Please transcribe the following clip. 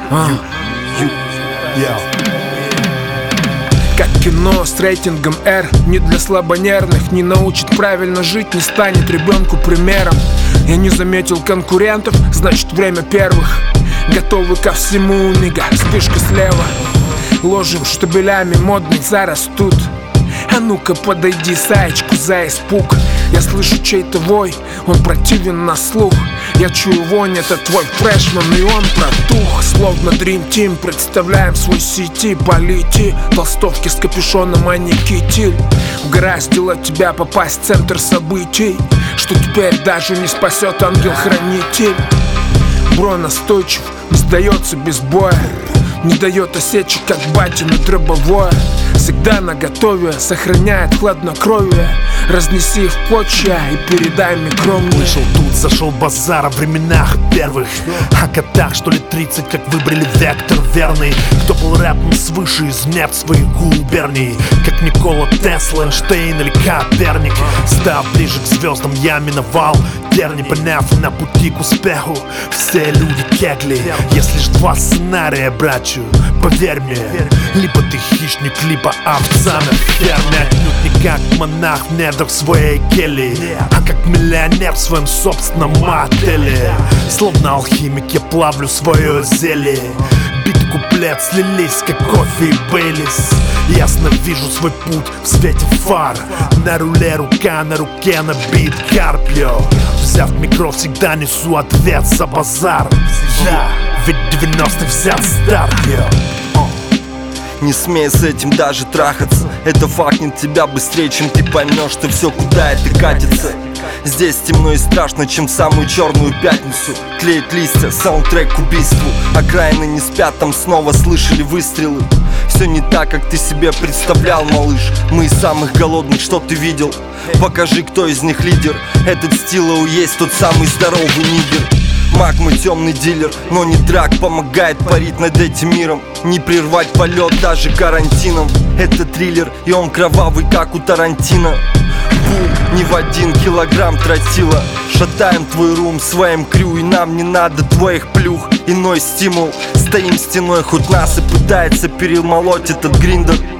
Как кино с рейтингом R, не для слабонервных, не научит правильно жить, не станет ребенку примером. Я не заметил конкурентов, значит время первых. Готовы ко всему, нига, вспышка слева. Ложим штабелями, модный зарастут. А ну-ка подойди, саечку за испуг. Я слышу чей-то вой, он противен на слух. Я чую вонь, это твой фрешман, и он протух. Словно Dream Team, представляем свой сети. Полети, толстовки с капюшоном, а не китель. Угораздило тебя попасть в центр событий, что теперь даже не спасет ангел-хранитель. Бро настойчив, не сдается без боя, не дает осечек, как батина дробовое. Всегда наготове, сохраняет хладнокровие. Разнеси в клочья и передай микро мне. Вышел тут, зашел базар о временах первых, о годах, что ли 30, как выбрали вектор верный. Кто был рэпом свыше из нефть своих губерний, как Никола Тесла, Эйнштейн или Коперник. Став ближе к звездам, я миновал терни, поняв на пути к успеху все люди кегли. Если ж два сценария, братью, поверь мне, либо ты хищник, либо овца на ферме. Отнюдь не как монах в недрах своей кельи, а как миллионер в своем собственном отеле. Словно алхимик я плавлю свое зелье. Бит и куплет слились, как кофе и Бейлис. Ясно вижу свой путь в свете фар. На руле рука на руке набит карпио. Взяв микро, всегда несу ответ за базар. Ведь 90-х взял старт. Не смей с этим даже трахаться. Это факнет тебя быстрее, чем ты поймешь, что все куда это катится. Здесь темно и страшно, чем в самую черную пятницу. Клеят листья, саундтрек к убийству. Окраины не спят, там снова слышали выстрелы. Все не так, как ты себе представлял, малыш. Мы из самых голодных, что ты видел? Покажи, кто из них лидер. Этот Стилоу есть тот самый здоровый нигер. Маг мой темный дилер, но не драк, помогает парить над этим миром. Не прервать полет даже карантином. Это триллер, и он кровавый, как у Тарантино. Бум, не в 1 килограмм тротила. Шатаем твой рум своим крю, и нам не надо твоих плюх. Иной стимул, стоим стеной, хоть нас и пытается перемолоть этот гриндер.